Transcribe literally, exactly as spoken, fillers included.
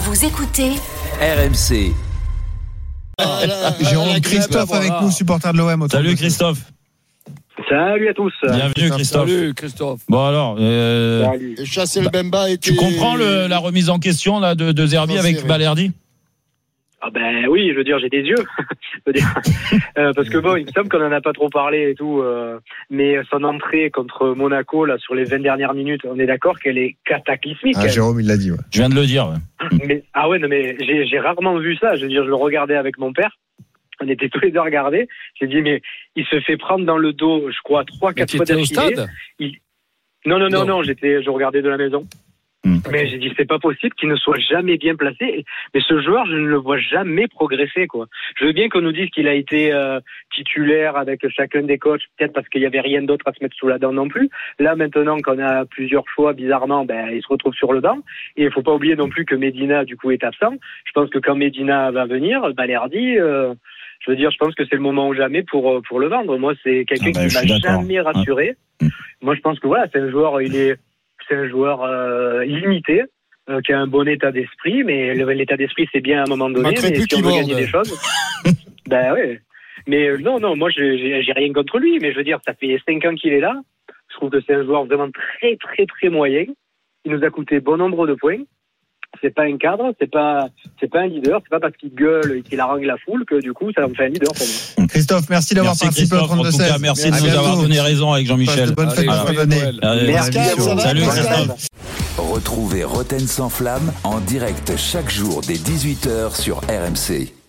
Vous écoutez R M C. Ah, là, Jérôme la Christophe grève, avec voilà. nous, supporter de l'O M. Salut Christophe. Salut à tous. Bienvenue Christophe. Salut Christophe. Bon alors, euh, Salut. Et Chassel Bemba était... tu comprends le, la remise en question là, de, de Zerbi avec Transféré. Balerdi? Ah ben oui, je veux dire, j'ai des yeux. Je veux dire. Euh, parce que bon, il me semble qu'on n'en a pas trop parlé et tout. Euh, mais son entrée contre Monaco, là, sur les vingt dernières minutes, on est d'accord qu'elle est cataclysmique. Ah, elle. Jérôme, il l'a dit. Ouais. Je viens de le dire. Ouais. Mais, ah ouais, non, mais j'ai, j'ai rarement vu ça. Je veux dire, je le regardais avec mon père. On était tous les deux à regarder. J'ai dit, mais il se fait prendre dans le dos, je crois, trois, Mais quatre tu fois étais au d'affilée. stade Il... Non, non, non, Non. non, j'étais, je regardais de la maison. Mmh. Mais j'ai dit, c'est pas possible qu'il ne soit jamais bien placé. Mais ce joueur, je ne le vois jamais progresser, quoi. Je veux bien qu'on nous dise qu'il a été euh, titulaire avec chacun des coachs, peut-être parce qu'il y avait rien d'autre à se mettre sous la dent non plus. Là, maintenant qu'on a plusieurs choix, bizarrement, ben, il se retrouve sur le banc. Et il faut pas oublier non plus que Medina, du coup, est absent. Je pense que quand Medina va venir, Balerdi, euh, je veux dire, je pense que c'est le moment ou jamais pour, pour le vendre. Moi, c'est quelqu'un Ah ben, qui je m'a suis d'accord. jamais rassuré. Ouais. Moi, je pense que voilà, c'est un joueur, il est, c'est un joueur euh, limité, euh, qui a un bon état d'esprit, mais le- l'état d'esprit, c'est bien à un moment donné. Manquerait Mais plus si on qu'il veut borde. gagner des choses, ben ouais. Mais euh, non, non, moi, j'ai, j'ai, j'ai rien contre lui, mais je veux dire, ça fait cinq ans qu'il est là. Je trouve que c'est un joueur vraiment très, très, très moyen. Il nous a coûté bon nombre de points. C'est pas un cadre, c'est pas, c'est pas un leader, c'est pas parce qu'il gueule et qu'il harangue la foule que du coup, ça en fait un leader pour moi. Christophe, merci d'avoir Merci participé au Christophe. En trente-deux tout cas, seize. merci de À nous bientôt. avoir donné raison avec Passe Jean-Michel. de bonnes Allez, fêtes de joyeux fin d'année. Noël. Allez, Merci à vous. Salut Bonne Christophe. fête. Retrouvez Roten sans flamme en direct chaque jour dès dix-huit heures sur R M C.